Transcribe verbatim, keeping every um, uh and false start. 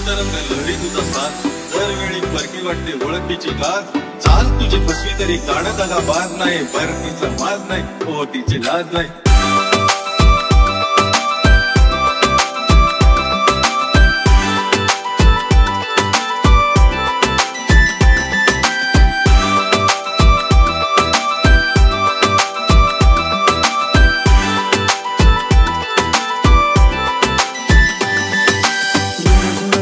तरंग लहरी तुझा साथ दरवेळी परकी वाटते ओळखीची लाज चाल तुझी फसवी तरी काढत आला बाज नाही बरतीचा माज नाही हो तिची लाज नाही